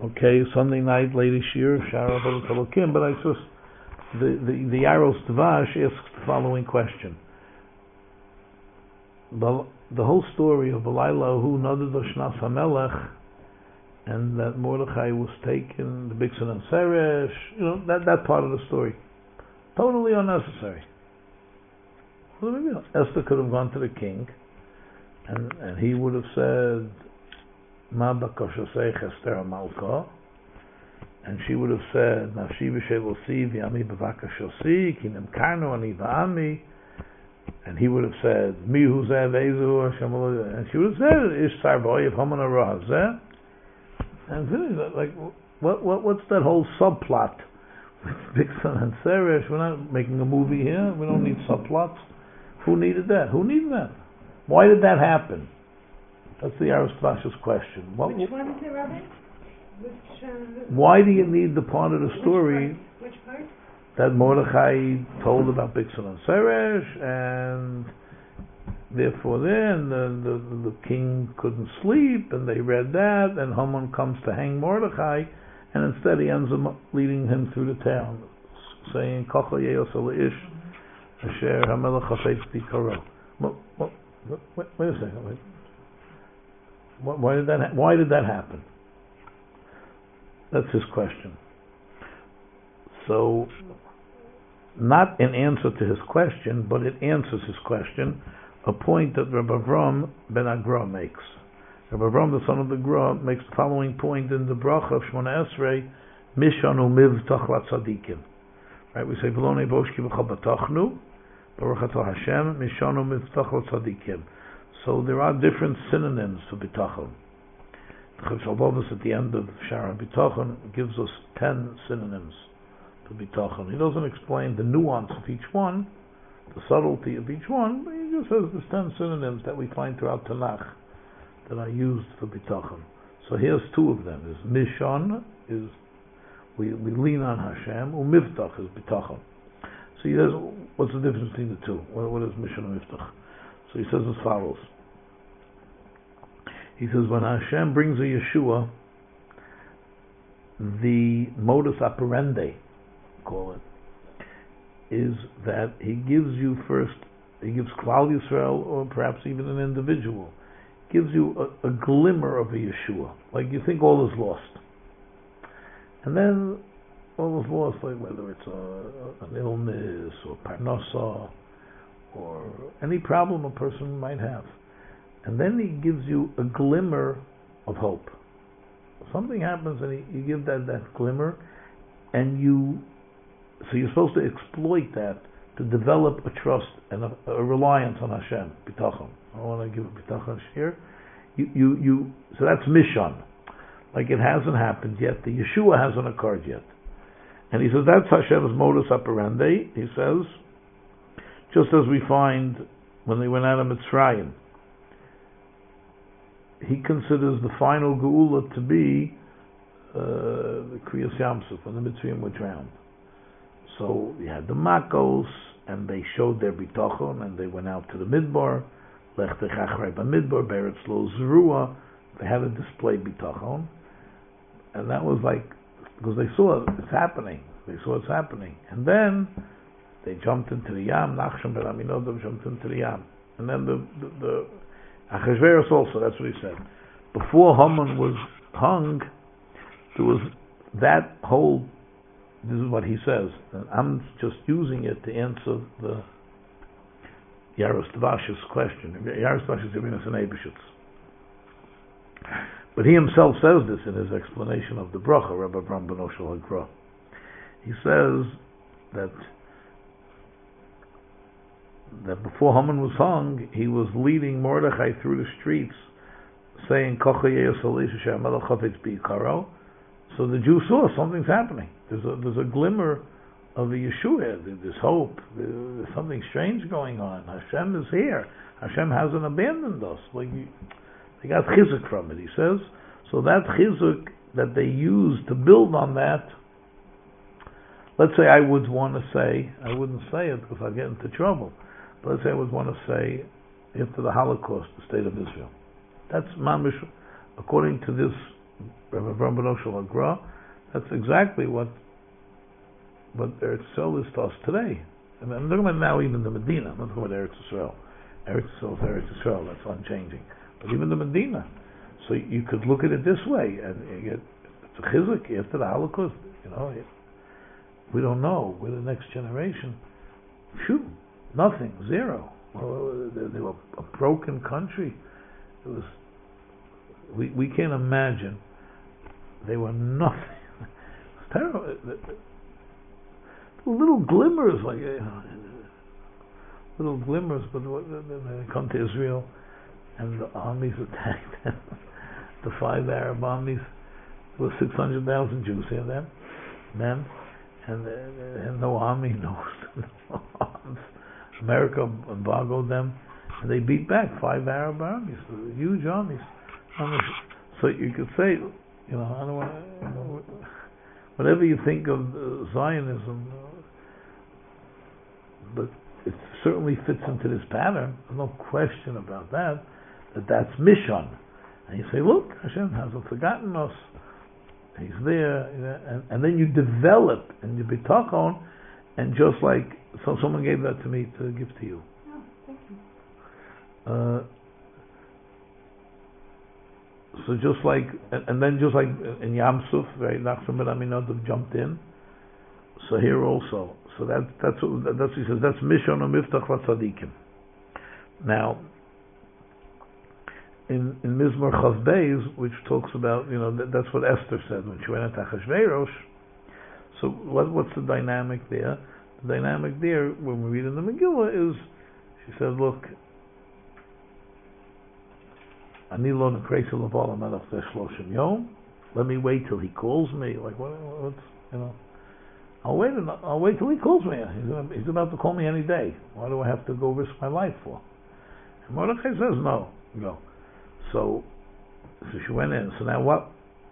Okay, Sunday night, Lady Shir, Shara Talokim, but I just, the Aros Tavash asks the following question. The whole story of Balayla Hu Nadad Shnas HaMelech, and that Mordechai was taken, the Bixen and Seresh, that part of the story. Totally unnecessary. Esther could have gone to the king, and he would have said, Ma bakashaseich Esther Malka, and she would have said, Nafshi v'shevosi v'ami b'vakashosi, ki nemkarnu ani v'ami, and he would have said, Mi hu zeh v'ezu Hashem, and she would have said, Ish sarboy of Haman Arah, and like, what's that whole subplot with Bixen and Seresh? We're not making a movie here. We don't need subplots. Who needed that? Why did that happen? That's the Aristotle's question. Which one is it, Rabbi? Why do you need the part of the story Which part? that Mordechai told about Bixen and Seresh, and therefore then the king couldn't sleep, and they read that, and Haman comes to hang Mordechai, and instead he ends up leading him through the town, saying, Kocha ye'os ish asher hamelech hafetz bikaro. Wait a second. Wait. Why did that happen? That's his question. So, not in answer to his question, but it answers his question, a point that Rabbi Avram ben Agra makes. Rabbi Avram, the son of the Gra, makes the following point in the bracha of Shmona Esrei, Mishanu mivtach latzadikim. Right, we say, V'lo neboshki v'cha batachnu, Baruch atah Hashem, Mishanu mivtach latzadikim. So there are different synonyms for bitachon. The Chav Shalbovus at the end of Shara Bitachon gives us 10 synonyms for bitachon. He doesn't explain the nuance of each one, the subtlety of each one, but he just says there's 10 synonyms that we find throughout Tanakh that are used for bitachon. So here's 2 of them. Is Mishon, is we lean on Hashem, U'miftach is bitachon. So he says, what's the difference between the two? What is Mishon and Miftach? So he says as follows. He says, when Hashem brings a Yeshua, the modus operandi, call it, is that he gives you first, he gives Klal Yisrael, or perhaps even an individual, gives you a glimmer of a Yeshua. Like you think all is lost. And then all is lost, like whether it's an illness, or parnasa, or any problem a person might have. And then he gives you a glimmer of hope. Something happens and you give that glimmer, and so you're supposed to exploit that to develop a trust and a reliance on Hashem, bitachon. I want to give a bitachon here. So that's Mishon. Like it hasn't happened yet. The Yeshua hasn't occurred yet. And he says that's Hashem's modus operandi. He says, just as we find when they went out of Mitzrayim, he considers the final geula to be the Kriyas Yamsuf, when the Mitzrayim were drowned. So we had the Makos, and they showed their bitachon, and they went out to the Midbar, Lech Techachrei B'Midbar, Beretz Lo Zerua. They had to display bitachon, and that was like, because they saw it's happening. And then they jumped into the Yam, Nachshon ben Aminadav jumped into the Yam. And then the Achashverosh also, that's what he said. Before Haman was hung, there was that whole, this is what he says, and I'm just using it to answer the Yaros Tavash's question. Yaros Tavash is giving us an Eibeshitz. But he himself says this in his explanation of the bracha, Rabbi Avram ben Oshel HaGra. He says that before Haman was hung, he was leading Mordechai through the streets, saying, Kocha ye'os ish asher hamelech hafetz bikaro. So the Jews saw something's happening. There's a glimmer of a Yeshua. There's hope. There's something strange going on. Hashem is here. Hashem hasn't abandoned us. They got chizuk from it, he says. So that chizuk that they use to build on that, let's say I would want to say, I wouldn't say it because I'd get into trouble, but let's say I would want to say, after the Holocaust, the state of Israel. That's mamish, according to this Rabbi Avram Beno Shel Agra. That's exactly what Eretz Yisrael is to us today. And I'm talking about now even the Medina. I'm not talking about Eretz Yisrael. Eretz Yisrael is Eretz Yisrael. That's unchanging. But even the Medina. So you could look at it this way, and you get it's a chizuk after the Holocaust. We don't know. We're the next generation. Phew, nothing, zero. Well, they were a broken country. It was. We can't imagine. They were nothing. It's terrible. Little glimmers, little glimmers. But they come to Israel, and the armies attacked them. The 5 Arab armies. There were 600,000 Jews here then, men, and they had no army, no arms. America embargoed them, and they beat back 5 Arab armies, huge armies. So you could say, I don't want whatever you think of Zionism, but it certainly fits into this pattern. There's no question about that's Mishon. And you say, look, Hashem hasn't forgotten us. He's there, and then you develop and you bitachon, and just like someone gave that to me to give to you. Oh, thank you. So just like, and then just like in Yam Suf, right? Nachshon ben Aminadab jumped in. So here also, so that's what he says. That's Mishon u'Miftach v'Tzadikim. Now, in Mizmor Chav Beis, which talks about, that's what Esther said when she went into Achashverosh. So what's the dynamic there? The dynamic there, when we read in the Megillah, is she said, look, Ani lo nekreisa l'bal hamelech zeh shloshim yom. Let me wait till he calls me. Like what's I'll wait till he calls me. He's about to call me any day. Why do I have to go risk my life for? And Mordechai says no. Go. So she went in. So now what?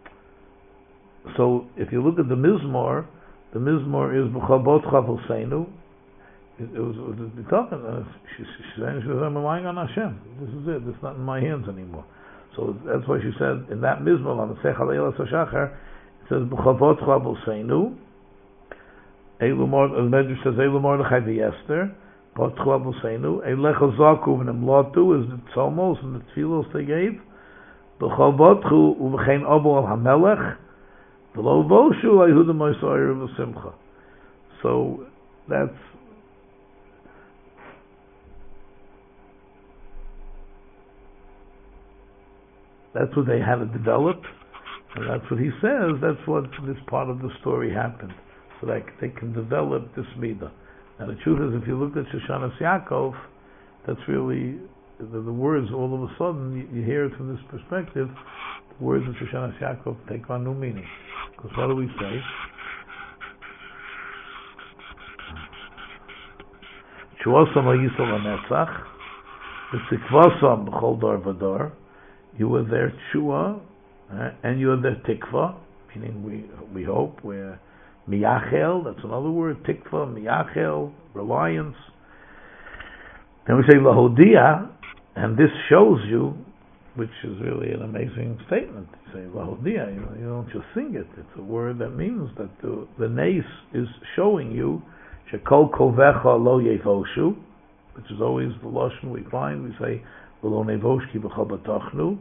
So if you look at the Mizmor is b'chabot chavosenu. It was talking. She said, I'm relying on Hashem. This is it. It's not in my hands anymore. So that's why she said in that Mizmor on the Sech Halayla Sashachar, it says b'chavot chavosenu. The Medrash says Eilu Mordechai v'Yester. But Chavosenu, Eilecha Zaku v'Nemlotu is the tzomos and the tefillos they gave. B'chavotchu u'v'chein Obo al Hamelech v'lo voshu Yehuda Moisayir v'Simcha. So that's what they had to develop, and that's what he says. That's what this part of the story happened, so that they can develop this midah. Now the truth is, if you look at Shoshanas Yaakov, that's really the words. All of a sudden, you hear it from this perspective. The words of Shoshanas Yaakov take on new meaning. Because what do we say? Shuasam ha'yisol ha'netzach, v'tzikvasam b'chol dar v'dar. You were their tshuah, and you are their tikva, meaning we hope we're miyachel. That's another word, tikva, miyachel, reliance. Then we say lahodia, and this shows you, which is really an amazing statement. You say lahodia, you don't just sing it. It's a word that means that the nace is showing you shekol kovecha lo yevoshu, which is always the lashon we find. We say v'lo nevosh ki b'cha batachnu,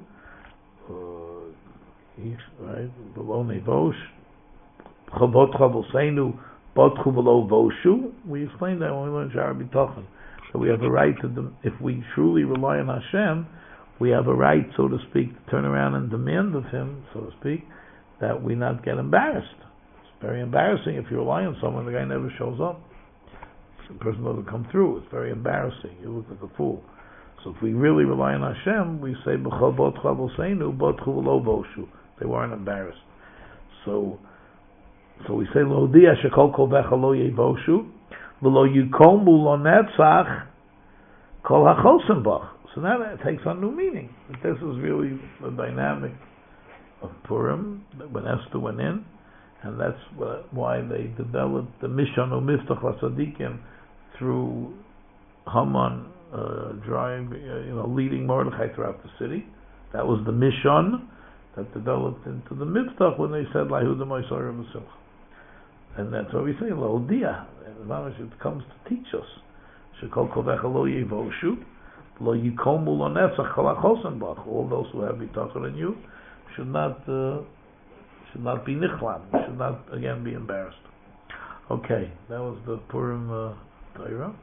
right? V'lo nevosh chavot chavosenu batchu v'lo voshu. We explained that when we learned Sha'ar B'tachon. So we have a right to, if we truly rely on Hashem, we have a right, so to speak, to turn around and demand of Him, so to speak, that we not get embarrassed. It's very embarrassing if you rely on someone, the guy never shows up. The person doesn't come through. It's very embarrassing. You look like a fool. So if we really rely on Hashem, we say, B'chol bot chavosenu, batchu v'lo voshu. They weren't embarrassed. So we say, Lodia shekol kol vecha lo yevoshu, v'lo yikomu lo netzach kol hachosem bach. So now that takes on new meaning. But this is really the dynamic of Purim, when Esther went in, and that's why they developed the Mishon u'Miftach v'Tzadikim through Haman leading Mordechai throughout the city. That was the Mishon, that developed into the Miftach when they said Lahuda Moisara V'Simcha. And that's why we say Lahudia. It comes to teach us. Shekol Kovecha Lo Yevoshu, Lo Yikomu Lo Netzach Chalachosen Bach. All those who have bitachon in you should not be nichlam, should not again be embarrassed. Okay, that was the Purim Torah.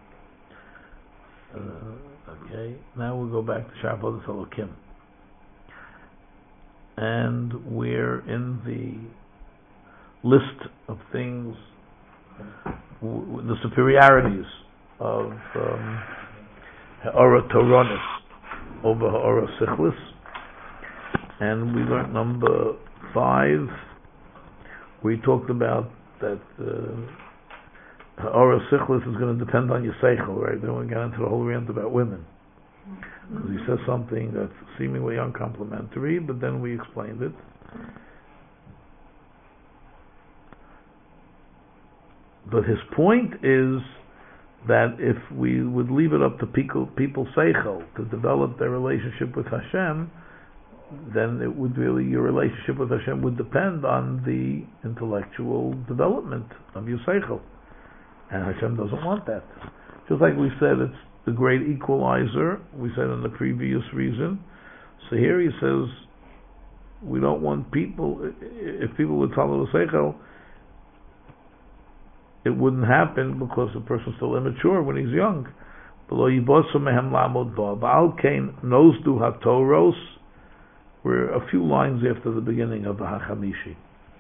Okay, now we'll go back to Shabbat Elokim. And we're in the list of things, the superiorities of Ha'ara Toronis over Ha'ara Sichlis. And we learned number 5. We talked about that Ha'ara Sichlis is going to depend on your seichel, right? Then we got into the whole rant about women. Because he says something that's seemingly uncomplimentary, but then we explained it. But his point is that if we would leave it up to people's seichel to develop their relationship with Hashem, then it would really, your relationship with Hashem would depend on the intellectual development of your seichel. And Hashem doesn't want that. Just like we said, it's the great equalizer, we said in the previous reason. So here he says, we don't want people, if people would follow the seichel, it wouldn't happen because the person's still immature when he's young. We're a few lines after the beginning of the Hachamishi.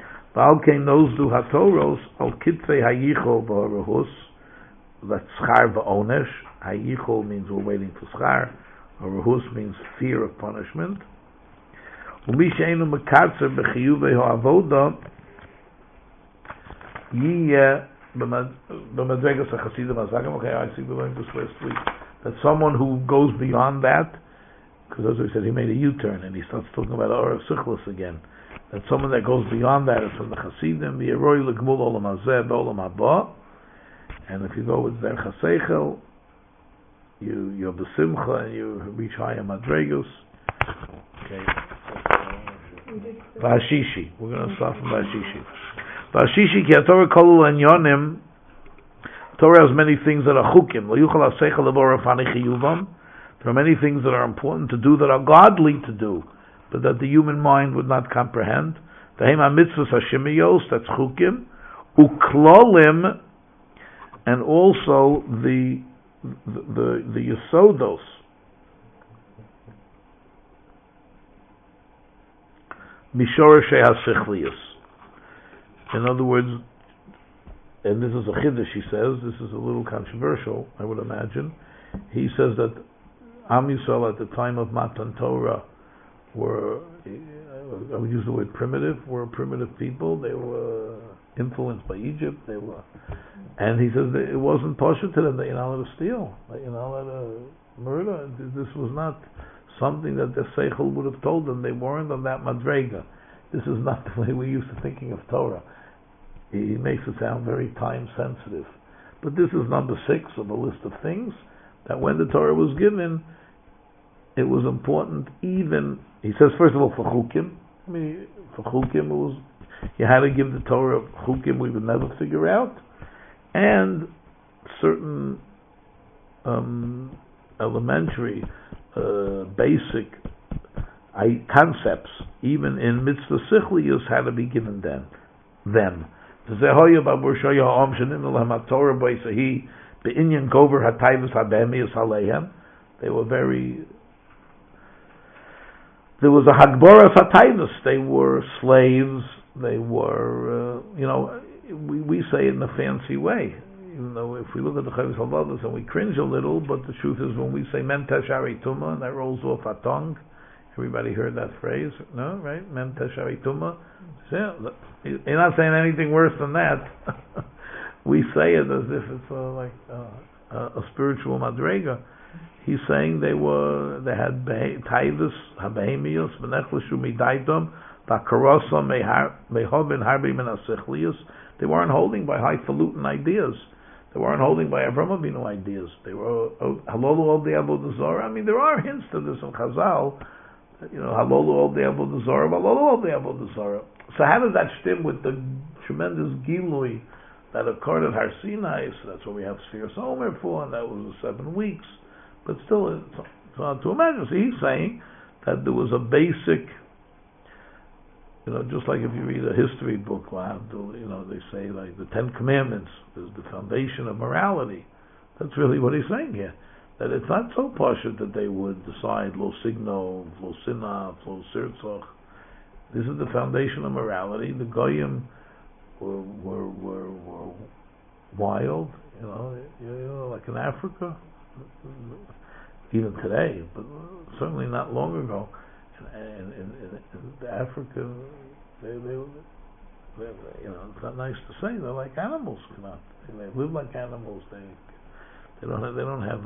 That's schar v'onesh. Hayichol means we're waiting for schar. Rahus means fear of punishment. Umi she'enu mekatzer b'chiyuvei ha'avoda yiyeh b'madregas ha'chasidim hazakim. Okay, I think we learned this last week. That someone who goes beyond that, because as we said, he made a U-turn and he starts talking about Ha'ara Sichlis again. That someone that goes beyond that is from the Chasidim, v'yeroi l'gmul olam hazeh b'olam haba. And if you go with Derech HaSeichel, you're besimcha and you reach higher madregus. Okay. V'ashishi. We're going to start from V'ashishi. V'ashishi ki haTorah kolul enyonim. Torah has many things that are chukim. Lo yuchal HaSeichel leborah fani chiyuvam. There are many things that are important to do, that are godly to do, but that the human mind would not comprehend. V'hem ha-mitzvos hashemiyos, that's chukim. Uklolim, and also the Yesodos, Mishoreshei HaSichlius. In other words, and this is a chiddush, he says, this is a little controversial, I would imagine. He says that Am Yisrael at the time of Matan Torah were, I would use the word primitive, were a primitive people. They were influenced by Egypt. And he says that it wasn't partial to them that you're not allowed to steal, that you're not allowed to murder. This was not something that the Seichel would have told them. They weren't on that madrega. This is not the way we're used to thinking of Torah. He makes it sound very time sensitive. But this is number 6 of a list of things that when the Torah was given, it was important even, he says first of all for Chukim. I mean, for Chukim it was, you had to give the Torah Chukim we would never figure out, and certain elementary, basic concepts, even in Mitzvah Sichlius, had to be given them. They were very, there was a Hagbara Fatayvus. They were slaves. They were, we say it in a fancy way. Even though if we look at the Chavis Halvadas and we cringe a little, but the truth is when we say Mem Teshari Tuma, and that rolls off our tongue. Everybody heard that phrase, no? Right? Mem Teshari Tuma. You're not saying anything worse than that. We say it as if it's like a spiritual madrega. He's saying they had taivus, habehemius, benechlashu midaitum, bakarosam mehobin harbi min asichlius. They weren't holding by highfalutin ideas. They weren't holding by Avram Avinu ideas. They were halolu al the avodah zarah. I mean, there are hints to this in Chazal. halolu al the avodah zarah, halolu al the avodah zarah. So how does that stem with the tremendous gilui that occurred at Har Sinai? So that's what we have Sfiras Omer for, and that was the 7 weeks. But still, it's hard to imagine. So he's saying that there was a basic, just like if you read a history book, they say like the 10 Commandments is the foundation of morality. That's really what he's saying here. That it's not so pashut that they would decide lo signo, lo sinah, lo sirtzach. This is the foundation of morality. The goyim were wild, like in Africa, even today, but certainly not long ago. And in Africa, they it's not nice to say. They're like animals. They live like animals. They don't have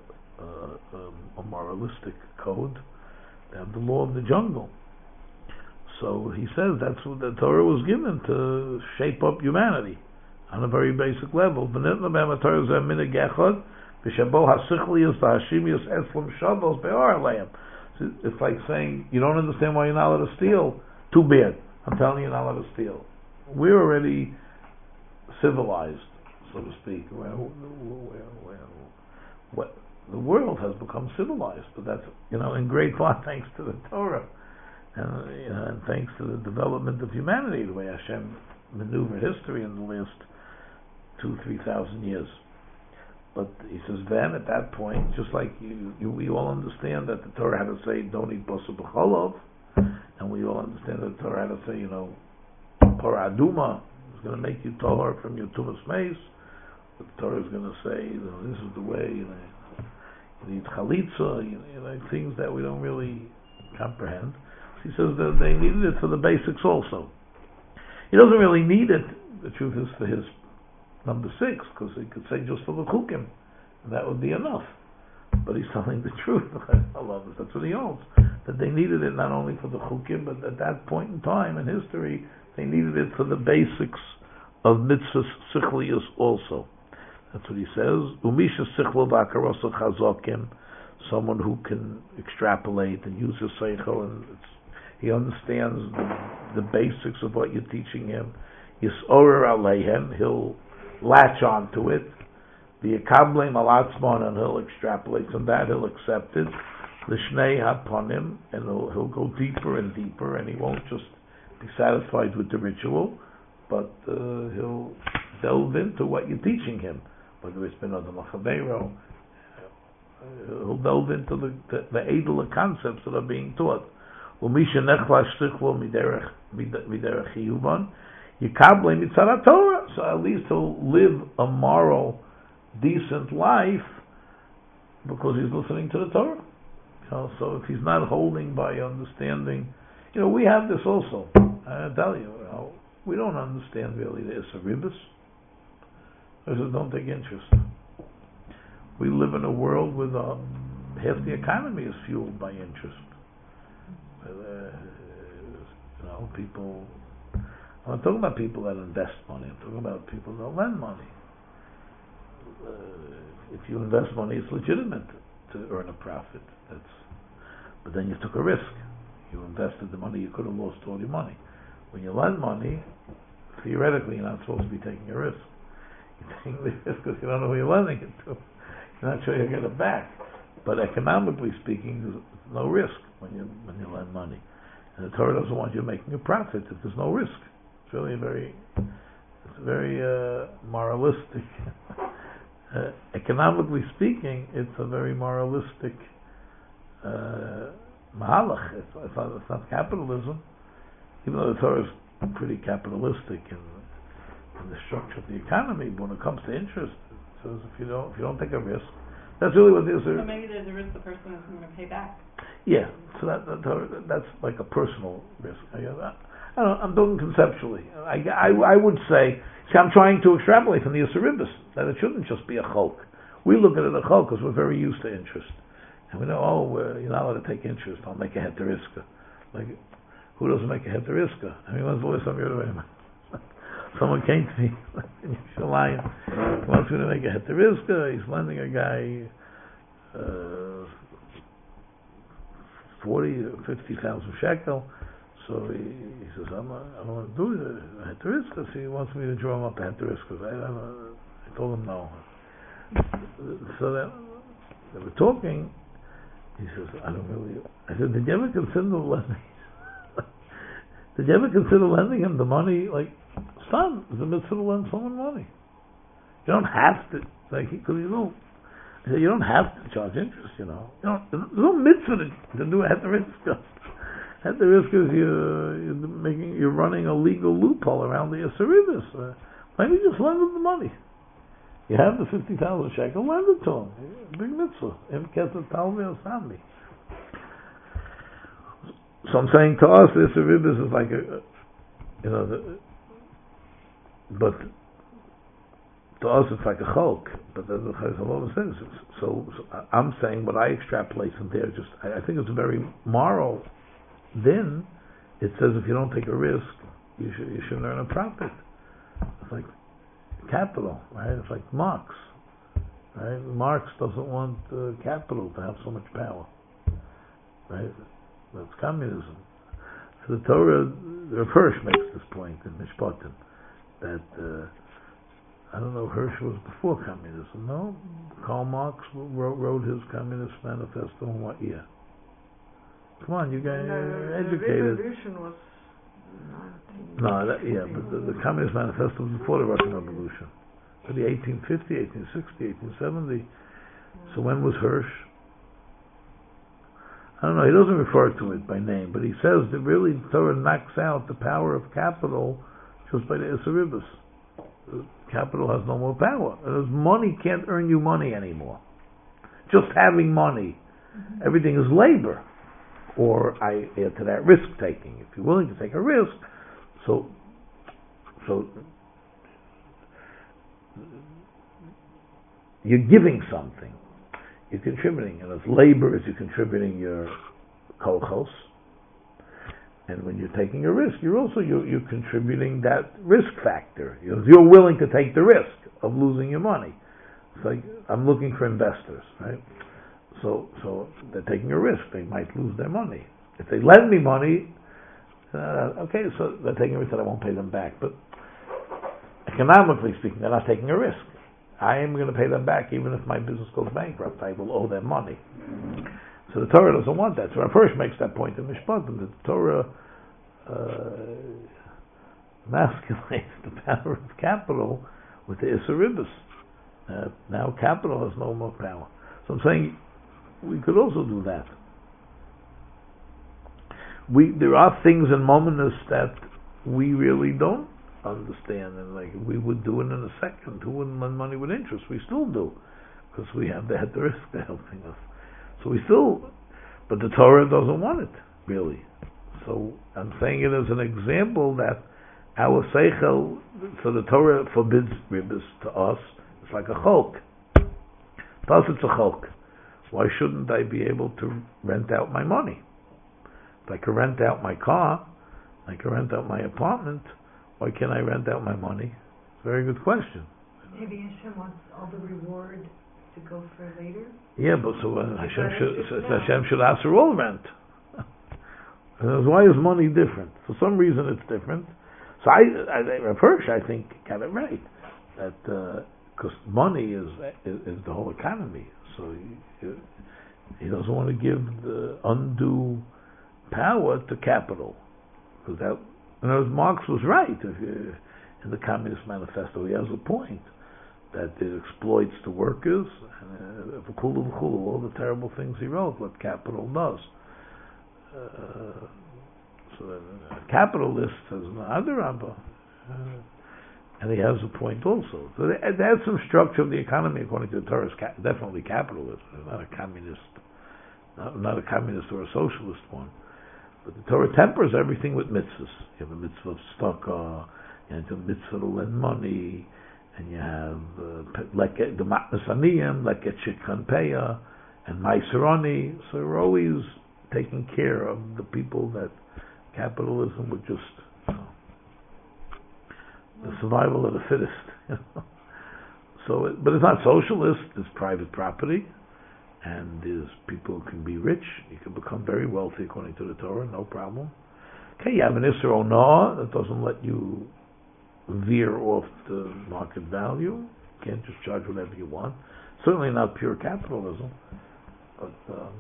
a moralistic code. They have the law of the jungle. So he says that's what the Torah was given to shape up humanity on a very basic level. It's like saying, you don't understand why you're not allowed to steal. Too bad. I'm telling you, you're not allowed to steal. We're already civilized, so to speak. The world has become civilized, but that's in great part thanks to the Torah. And thanks to the development of humanity, the way Hashem maneuvered history in the last 2,000-3,000 years. But he says then, at that point, just like we all understand that the Torah had to say, don't eat basar b'cholov, and we all understand that the Torah had to say, Parah Aduma is going to make you tahor from your tumas meis. The Torah is going to say, this is the way, you need chalitza, things that we don't really comprehend. He says that they needed it for the basics also. He doesn't really need it, the truth is, for his number 6, because he could say just for the chukim, and that would be enough. But he's telling the truth. I love this. That's what he holds. That they needed it not only for the chukim, but at that point in time in history, they needed it for the basics of mitzvahs sichlius also. That's what he says. Umisha sichlo v'akarosa chazokim, someone who can extrapolate and use his seichel, and he understands the basics of what you're teaching him. Yisorer aleihem, he'll latch on to it. The Yekablem alatzmon, and he'll extrapolate from that, he'll accept it. The Shnei haponim, and he'll go deeper and deeper, and he won't just be satisfied with the ritual, but he'll delve into what you're teaching him, whether it's been Adam Achavero. He'll delve into the edel concepts that are being taught. Umisha nechla shtichlo miderech chiyuvan yikable mitzvah Torah. So at least he'll live a moral, decent life because he's listening to the Torah. So if he's not holding by understanding, we have this also. I tell you, we don't understand really the Issa Ribis. I just don't take interest. We live in a world with half the economy is fueled by interest. People. I'm not talking about people that invest money. I'm talking about people that lend money. If you invest money, it's legitimate to earn a profit. But then you took a risk. You invested the money. You could have lost all your money. When you lend money, theoretically, you're not supposed to be taking a risk. You're taking the risk because you don't know who you're lending it to. You're not sure you'll get it back. But economically speaking, there's no risk when you lend money. And the Torah doesn't want you making a profit if there's no risk. It's really very moralistic. Economically speaking, it's a very moralistic mahalach. It's not capitalism, even though the Torah is pretty capitalistic in the structure of the economy. But when it comes to interest, it says if you don't take a risk, that's really what it is. So maybe there's a risk the person isn't going to pay back. Yeah, so that's like a personal risk. I'm doing conceptually. I would say, I'm trying to extrapolate from the Issa Ribis that it shouldn't just be a chok. We look at it as a chok because we're very used to interest. And we know, you're not allowed to take interest. I'll make a heteriska. Like, who doesn't make a heteriska? When's the last time you heard of him? Someone came to me in Yerushalayim. He wants me to make a heteriska. He's lending a guy 40 or 50,000 shekel. So he says, I don't want to do it. I had to risk because he wants me to draw him up. I had to risk because I told him no. So then they were talking. He says, I don't really. I said, did you ever consider lending? Did you ever consider lending him the money? Like, son, it's a mitzvah to lend someone money. You don't have to. Like, because you don't have to charge interest. You know, there's no mitzvah to do at the risk. At the risk is you're running a legal loophole around the Yisaribis. Why don't you just lend him the money? You have the 50,000 shekel, lend it to him. Big mitzvah. So I'm saying to us, the Yisaribis is like but to us it's like a chok. But there's a lot of things. So I'm saying what I extrapolate from there. I think it's a very moral. Then it says if you don't take a risk, you should earn a profit. It's like capital, right? It's like Marx, right? Marx doesn't want capital to have so much power, right? That's communism. So the Torah, Rav Hirsch makes this point in Mishpatim that I don't know, Hirsch was before communism. No, Karl Marx wrote his Communist Manifesto in what year? Come on, you guys are educated. The revolution was but the Communist Manifesto was before the Russian Revolution. So the 1850, 1860, 1870. So when was Hirsch? I don't know, he doesn't refer to it by name, but he says that really Torah knocks out the power of capital just by the Yisaribis. Capital has no more power. Money can't earn you money anymore. Just having money. Everything is labor. Or I add to that risk taking. If you're willing to take a risk, so you're giving something, you're contributing, and as labor is you're contributing your kolchos, and when you're taking a risk, you're contributing that risk factor. You're willing to take the risk of losing your money. It's like I'm looking for investors, right? So they're taking a risk. They might lose their money. If they lend me money, okay, so they're taking a risk that I won't pay them back. But economically speaking, they're not taking a risk. I am going to pay them back even if my business goes bankrupt. I will owe them money. So the Torah doesn't want that. So Rav Hirsch makes that point in Mishpatim that the Torah emasculates the power of capital with the Yisaribis. Now capital has no more power. So I'm saying we could also do that. There are things in Mominus that we really don't understand, and like we would do it in a second. Who wouldn't lend money with interest? We still do, because we have the risk to helping us. So we still, but the Torah doesn't want it really. So I'm saying it as an example that our seichel, so the Torah forbids ribis to us. It's like a chok. To us it's a chok. Why shouldn't I be able to rent out my money? If I can rent out my car, I can rent out my apartment, why can't I rent out my money? It's a very good question. Maybe Hashem wants all the reward to go for later? Yeah, but so Hashem should ask for all rent. Why is money different? For some reason it's different. So Rav Hirsch, I think, got it right. That because money is the whole economy. So he doesn't want to give the undue power to capital, because that. Marx was right. In the Communist Manifesto, he has a point that it exploits the workers, and all the terrible things he wrote, what capital does. So a capitalist has an adarabba, and he has a point also. So that's some structure of the economy according to the Torah. Definitely capitalist, not a communist, not a communist or a socialist one. But the Torah tempers everything with mitzvahs. You have a mitzvah of tzedakah, you have a mitzvah to lend money, and you have the matnas aniyim, leket shikhan peya, and ma'aserani. So we're always taking care of the people that capitalism would just, the survival of the fittest. So, but it's not socialist. It's private property. and there's people who can be rich. You can become very wealthy according to the Torah, no problem. Okay, you have an Isser Onah that doesn't let you veer off the market value. You can't just charge whatever you want. Certainly not pure capitalism. But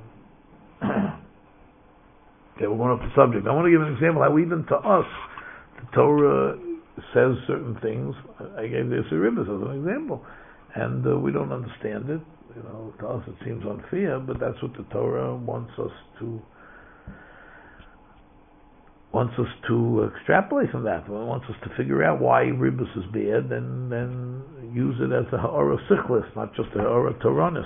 okay, we're going off the subject. I want to give an example how even to us the Torah says certain things. I gave the Isser Ribbis as an example, and we don't understand it. You know, to us it seems unfair, but that's what the Torah wants us to extrapolate from that. It wants us to figure out why Ribbis is bad, and then use it as a Ha'ara Sichlis, not just a Ha'ara Toranis.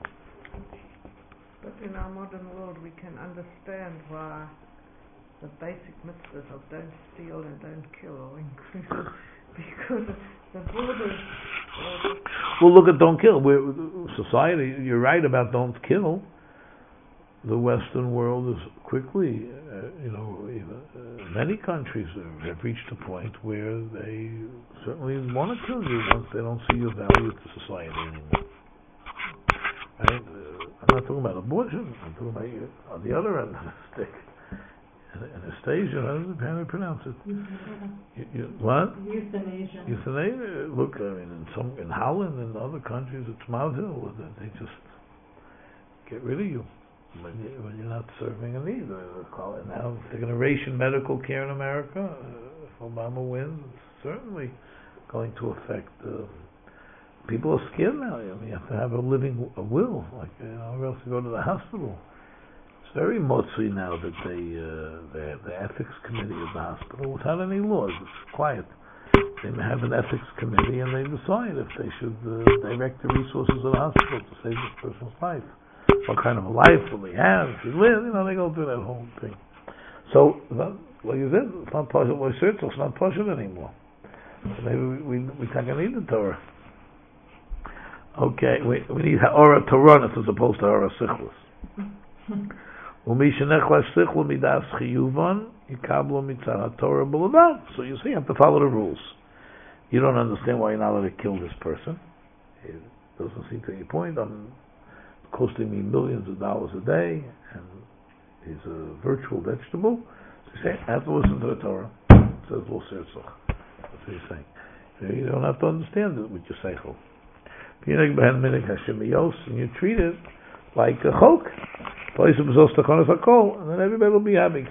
But in our modern world we can understand why the basic mitzvahs of don't steal and don't kill are increasing because the borders. Well, look at don't kill. Society, you're right about don't kill. The Western world is quickly, many countries have reached a point where they certainly want to kill you once they don't see your value to society anymore. Right? I'm not talking about abortion. I'm talking about on the other end of the stick. Anastasia, how does it pronounce it? What? Euthanasia. Euthanasia. Look, I mean, in Holland and other countries, it's Mavil. They just get rid of you when you're not serving a need. Now, if they're going to ration medical care in America, if Obama wins, it's certainly going to affect. People are scared now. I mean, you have to have a will, or else you go to the hospital. It's very motzui now that the ethics committee of the hospital, without any laws, it's quiet. They have an ethics committee and they decide if they should direct the resources of the hospital to save this person's life. What kind of a life will he have if he lives? They go through that whole thing. So, like you said, it's not partial. It's not partial anymore. So maybe we can't need the Torah. Okay, we need Ha'ara Toranis as opposed to Ha'ara Sichlis. So you see, you have to follow the rules. You don't understand why you're not allowed to kill this person. It doesn't seem to any point. Costing me millions of dollars a day, and he's a virtual vegetable. So you say, I have to listen to the Torah. It says, that's what he's saying. You don't have to understand it with your seichel. And you treat it like a chok. And then everybody will be happy.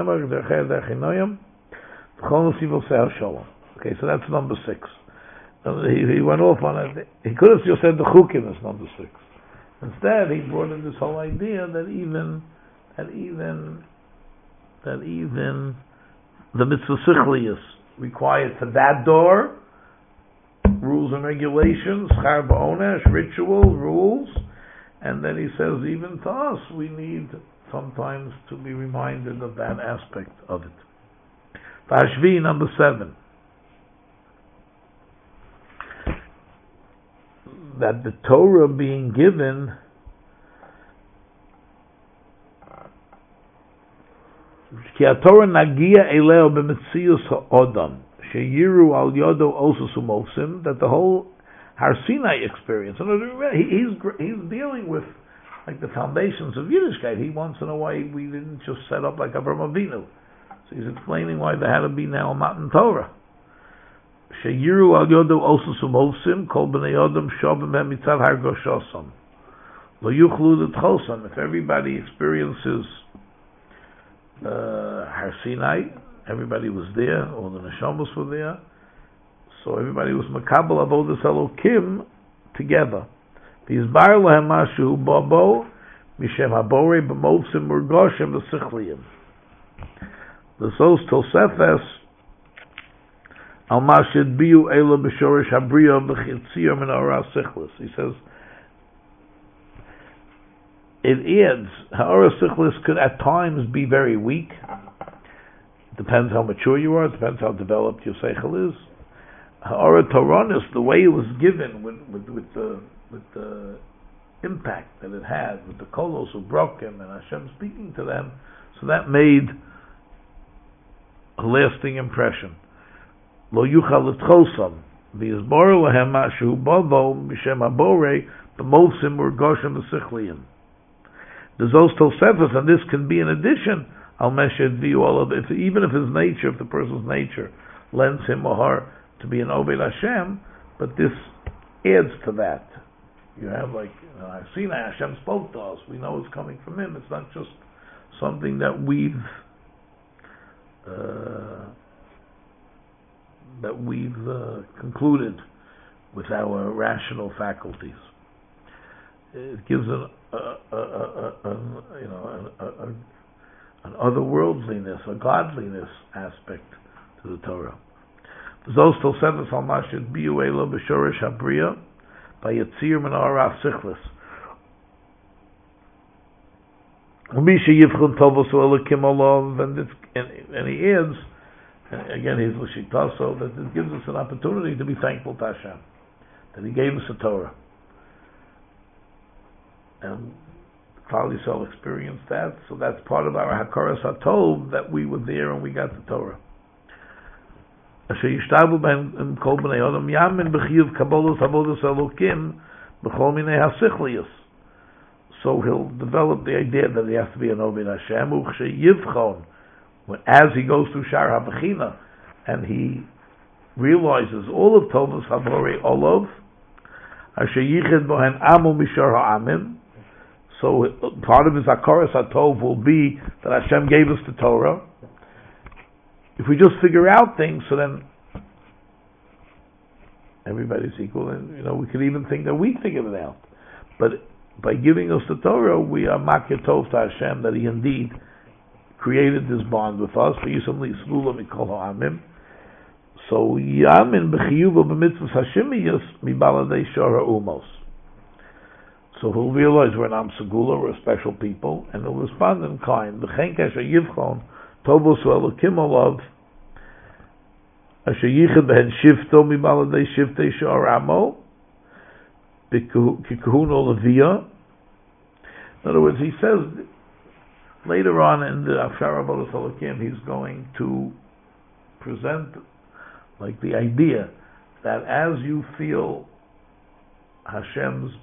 Okay, so that's number 6. He went off on it. He could have just said the chukim is number 6. Instead, he brought in this whole idea that even the mitzvah sichlius required for that door, rules and regulations, schar ba'onesh, ritual rules, and then he says even to us we need sometimes to be reminded of that aspect of it. Vashvi, number 7. That the Torah being given ki Torah nagia eleo b'metzius ha'odam sheyiru al yodo osus umosim, that the whole Har Sinai experience, he's dealing with like the foundations of Yiddishkeit. He wants to know why we didn't just set up like Avraham Avinu. So he's explaining why there had to be now a Matan Torah. Sheyiru al yodo osus umosim kol b'nei odom shovim hem mitzav har goshosam lo yuchlu l'tchosam. If everybody experiences Har Sinai, everybody was there, all the neshamas were there, so everybody was makabel avodas Elokim together. V'yizbar lahem mashu babo mishem habore b'motzim murgoshim v'sichliyim. The Sos Tosefes al mashid biu ela b'shorish habriya b'chitziyah min ha'ara sichlis. He says it adds ha'ara sichlis could at times be very weak. It depends how mature you are. It depends how developed your seichel is. Ha'ara Toranis, the way it was given with the impact that it had, with the kolos who broke him and Hashem speaking to them, so that made a lasting impression. Lo yuchal l'tchosam v'yizboru lahem mashu bavo mishem habore b'mosim urgoshim v'sichliim. There's also Tosefos, and this can be in addition, al meshed v'yu olav, even if his nature, if the person's nature lends him or her to be an Oved Hashem, but this adds to that. You have like, I've seen Hashem spoke to us, we know it's coming from him, it's not just something that we've concluded with our rational faculties. It gives an otherworldliness, a godliness aspect to the Torah. Zos Tosefos al Mashid Biyu Elo B'Shorish Habriya by Yitzir Menara Sichlis. Umisha Yivchun Tovos Elikim Olav, and he adds, again he's L'Shitaso, that it gives us an opportunity to be thankful to Hashem, that he gave us a Torah. And Klal Yisrael experienced that, so that's part of our Hakaras HaTov, that we were there and we got the Torah. So he'll develop the idea that he has to be an Oved Hashem, as he goes through Shar HaBechina, and he realizes all of Tovos Haborei Olav, so part of his Hakaras HaTov will be that Hashem gave us the Torah. If we just figure out things, so then everybody's equal, and we could even think that we figured it out. But by giving us the Torah, we are makir tov to Hashem that He indeed created this bond with us. So yamin b'chiyuv b'mitzvos hashemiyos mibaladei shara umos. So he'll realize we're an Am Segula, we're a special people, and he'll respond in kind. V'chein kasher yivchon Tovos Elokim Olav Asher Yichad Behen Shifto Mibaladei Shiftei Shar Amo Kikuhuno Levia. In other words, he says later on in the Afshar Avodas Elokim, he's going to present like the idea that as you feel Hashem's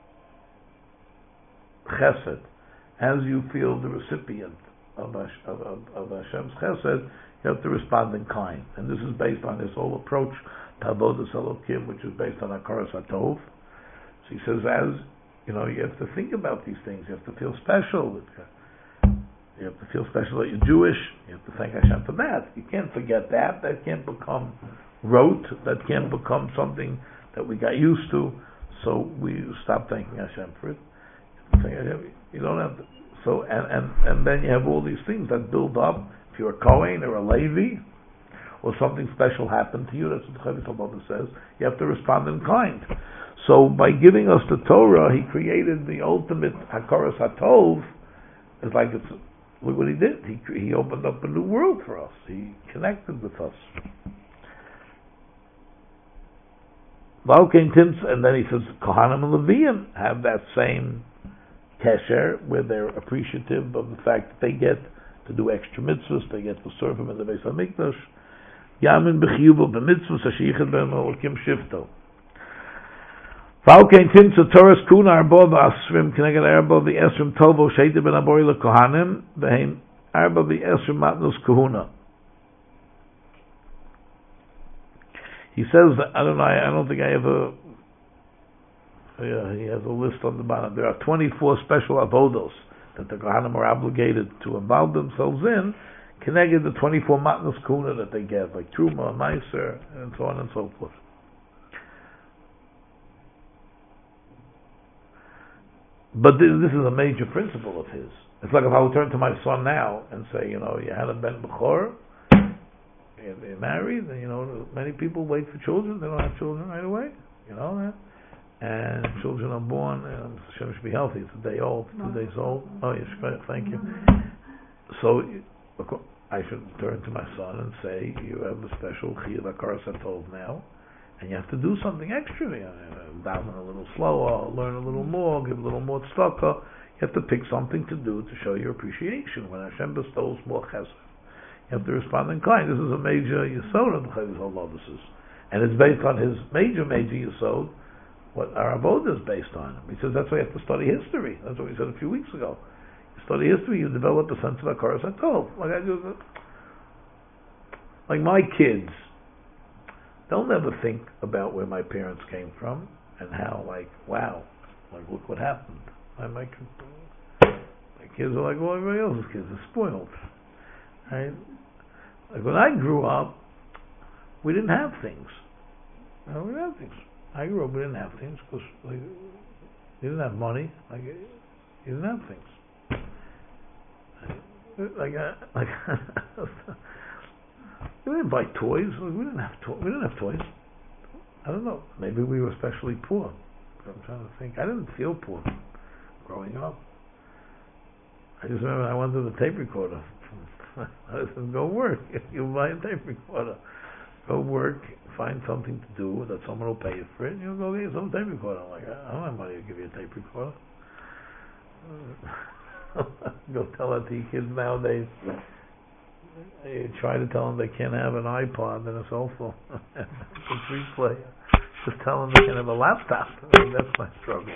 chesed, as you feel the recipient of Hashem's chesed, you have to respond in kind. And this is based on his whole approach to Avodas Elokim, which is based on Hakaras HaTov. So he says, as you have to think about these things. You have to feel special. You have to feel special that you're Jewish. You have to thank Hashem for that. You can't forget that. That can't become rote. That can't become something that we got used to. So we stop thanking Hashem for it. You don't have to. So and then you have all these things that build up. If you're a Kohen or a Levi, or something special happened to you, that's what the Chovos says. You have to respond in kind. So by giving us the Torah, he created the ultimate Hakaras HaTov. It's like look what he did. He opened up a new world for us. He connected with us. And then he says, Kohanim and Leviim have that same kesher, where they're appreciative of the fact that they get to do extra mitzvahs, they get to serve him in the Beis HaMikdash. Yamin b'chiyuv b'mitzvahs hashiyichet b'hem elokim shifto. V'alkein timtza Torah's kuna arba v'asrim k'neged arba v'esrim tovo sheite ben abori l'kohanim v'heim arba v'esrim matnos kahuna. He says that, I don't think I ever. He has a list on the bottom. There are 24 special avodos that the Kohanim are obligated to involve themselves in, connected to 24 matnos kuna that they get, like Truma, Meiser, and so on and so forth. But this is a major principle of his. It's like if I would turn to my son now and say, you had a ben bechor, you're married, and many people wait for children, they don't have children right away, and children are born, and Hashem should be healthy. It's a day old, 2 days old. Oh, yes, thank you. So I should turn to my son and say, you have a special chiyuv hakaras hatov now, and you have to do something extra. Daven a little slower, learn a little more, give a little more tzedakah. You have to pick something to do to show your appreciation. When Hashem bestows more chesed, you have to respond in kind. This is a major yesod of the Chovos, and it's based on his major yesod what our avodah is based on. He says that's why you have to study history. That's what we said a few weeks ago. You study history, you develop a sense of hakaras hatov. Like I do, like my kids, they'll never think about where my parents came from and how, like, wow, like look what happened. My kids are like all everybody else's kids. They're spoiled, right? Like when I grew up, we didn't have things. No, we didn't have things. I grew up, we didn't have things because like, you didn't have money. Like you didn't have things. We didn't buy toys. We didn't have toys. I don't know. Maybe we were especially poor. I'm trying to think. I didn't feel poor growing up. I just remember I wanted the tape recorder. I said, go work. You buy a tape recorder. Go work, find something to do that someone will pay you for it, and you'll go get some tape recorder. I'm like, I don't have money to give you a tape recorder. Go tell that to your kids nowadays. You try to tell them they can't have an iPod and a cell phone. It's a free player. Just tell them they can have a laptop. I mean, that's my struggle.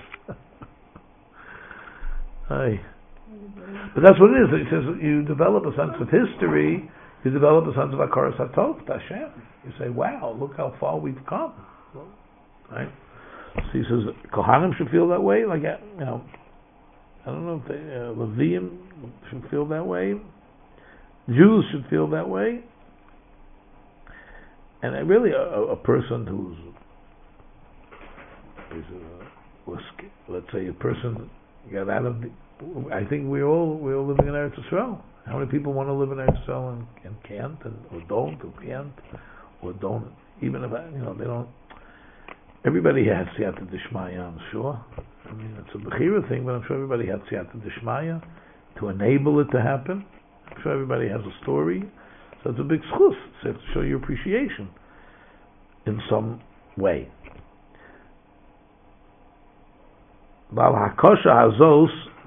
But that's what it is. He says you develop a sense of history, you develop a sense of hakaras hatov to Hashem. You say, wow, look how far we've come. Right? So he says, Kohanim should feel that way. Like, you know, I don't know if Leviim should feel that way. Jews should feel that way. And really a person let's say a person got out of I think we're all living in Eretz Yisrael. How many people want to live in Eretz Yisrael and can't, or don't, or can't, or don't, even if, they don't. Everybody has Siyata Dishmaya, I'm sure. I mean, it's a Bechira thing, but I'm sure everybody has Siyata Dishmaya to enable it to happen. I'm sure everybody has a story. So it's a big schus. So you have to show your appreciation in some way. Bal Hakosha Hazos,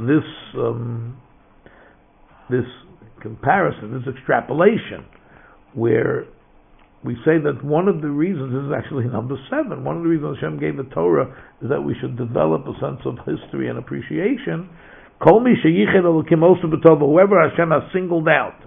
this comparison, this extrapolation, where we say that one of the reasons, this is actually number 7, one of the reasons Hashem gave the Torah is that we should develop a sense of history and appreciation. Whoever Hashem has singled out,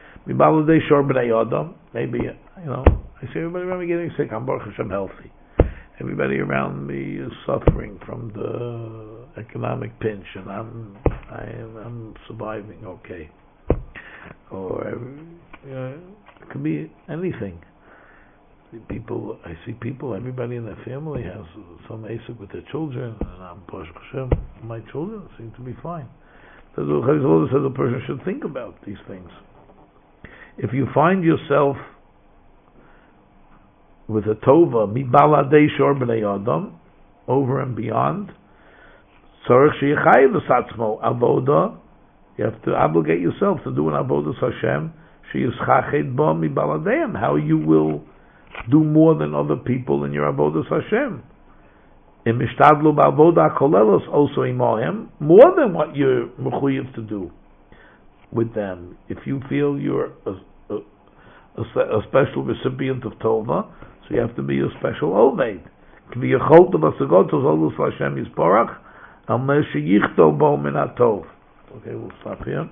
maybe, I see everybody around me getting sick, I'm Baruch Hashem healthy. Everybody around me is suffering from the economic pinch, and I'm surviving okay. Or it could be anything. I see people. Everybody in their family has some asik with their children, and I'm Baruch Hashem. My children seem to be fine. So the Chayzol says a person should think about these things. If you find yourself with a tova mibaladei shor b'nei adam, over and beyond, tzarich sheyichayev v'satzmo avoda, you have to obligate yourself to do an avodas Hashem sheyischached ba mibaladeim, how you will do more than other people in your avodas Hashem. Im mishtadlu ba'avoda kolelos also imohem, more than what you're mechuyev to do with them. If you feel you're a special recipient of tova, so you have to be a special oved. Okay, we'll stop here.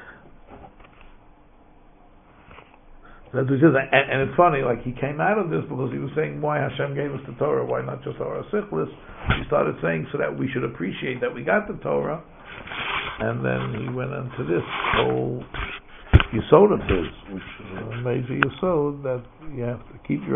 That's what he says, and it's funny, like he came out of this because he was saying why Hashem gave us the Torah, why not just our Sichlis. He started saying so that we should appreciate that we got the Torah, and then he went into this whole Yesod of his, which is a major Yesod that you have to keep your